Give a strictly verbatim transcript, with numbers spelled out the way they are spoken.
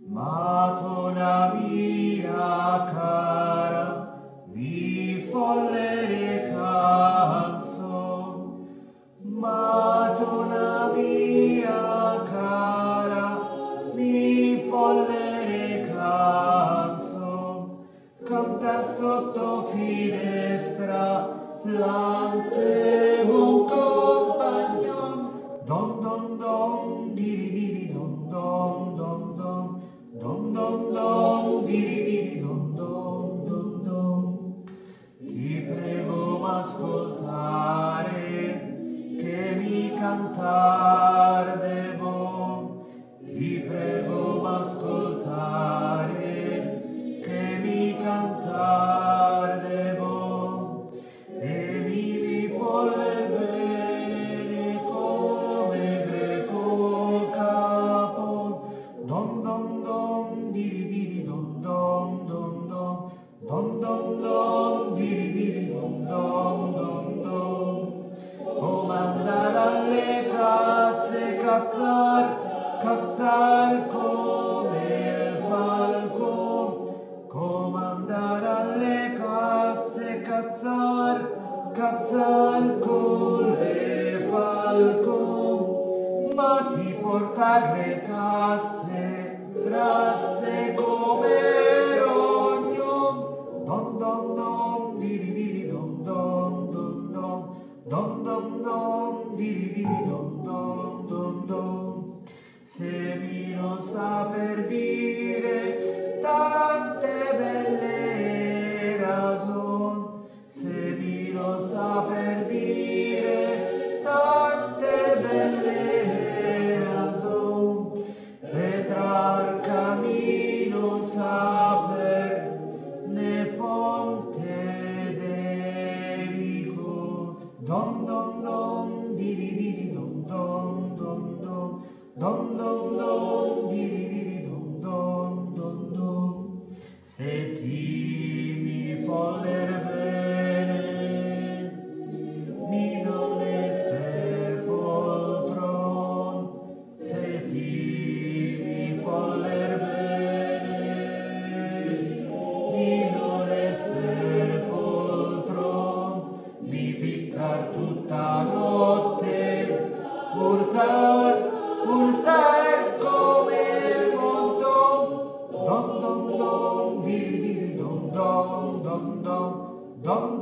Madonna mia cara, mi follere canzon. Madonna mia cara, mi follere canzon. Canta sotto finestra, lancevo un compagnon. Don don don, diri diri don don don don. Don don don, diri diri don don don don. Ti prego m'ascoltare, che mi cantar de bon. Ti prego m'ascoltare, che mi cantar de bon. E mi vi folle bene come greco capon. Don don don, diri diri don don don don. Don don don, diri diri don don don don. Comandare alle cazze, cazzar, cazzar come il falcon. Comandare alle cazze, cazzar, cazzar come falcon. Ma ti portar le cazze grasse come rognon. Don don don, diri diri don don don don. Don don don, diri diri don don don don. Se mi non sta per dire tante belle ragion, se mi non sta per dire tante belle ragion, Petrarca mi non saper ne fonte dedico. Don don don, diri diri don don don don. Don don don, diri diri don don don don. Se ti mi foller bene, mi non esser poltron. Se ti mi foller bene, mi non esser poltron. Mi ficcar tutta notte, urtar, urtar come il monton. Don don don, diri diri don don don don. Don